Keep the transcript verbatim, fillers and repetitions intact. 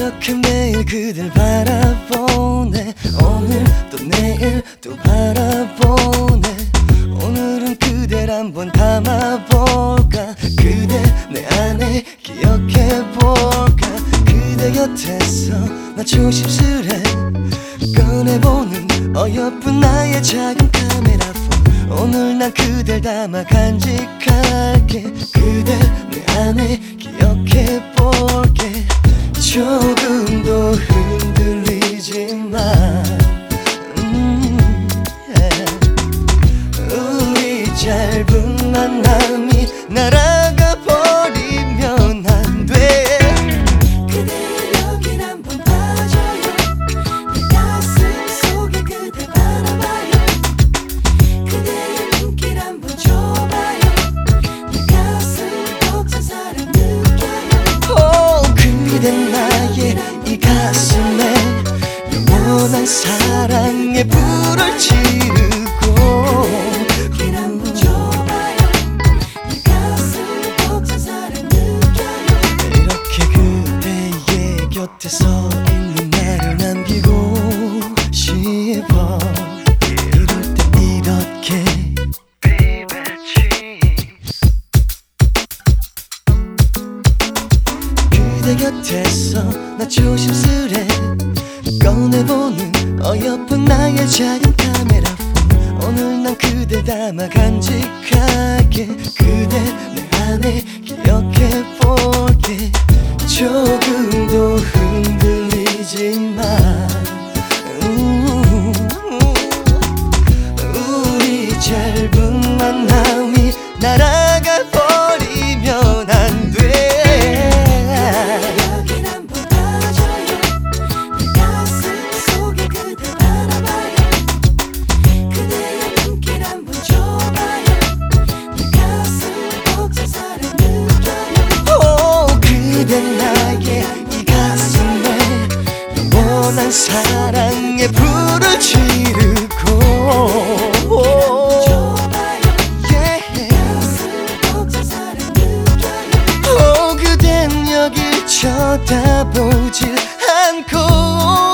이렇게 매일 그댈 바라보네. 오늘 또 내일 또 바라보네. 오늘은 그댈 한번 담아볼까. 그대 내 안에 기억해볼까. 그대 곁에서 나 조심스레 꺼내보는 어여쁜 나의 작은 카메라폰. 오늘 난 그댈 담아 간직할게. 그대 내 안에 기억해볼게. 조금도 흔들리지만 음, yeah. 우리 짧은 만남이 날아가 버리면 안 돼. 그대의 여길 한번 봐줘요. 내 가슴 속에 그대 바라봐요. 그대의 눈길 한번 줘봐요. 내 가슴 벅찬 사랑 느껴요. 오, 그대 나의 이 가슴에 영원한 사랑의 불을 지르고. 눈길 한번 줘봐요. 내 가슴 벅찬 사랑 느껴요. 이렇게 그대의 곁에서 있는 나를 남기고 싶어. 이럴 때 이렇게 그대 곁에서 나 조심스레 꺼내보는 어여쁜 나의 작은 카메라폰. 오늘 난 그대 담아 간직할게. 그대 내 안에 기억해볼게. 조금도 흔들리지만 음, 우리 짧은 만남이 날아가 버리면 안 돼. 여길 한번 봐줘요. 내 가슴 속에 그대 바라봐요. 그대의 눈길 한번 줘봐요. 내 가슴 벅찬 사랑 느껴요. 오, 그대 나의 이 가슴에 영원한 사랑의 불을 지르고. 줘봐요. Yeah. 가슴 벅찬 사랑 느껴요. 오, 그댄 여길 쳐다보질 않고.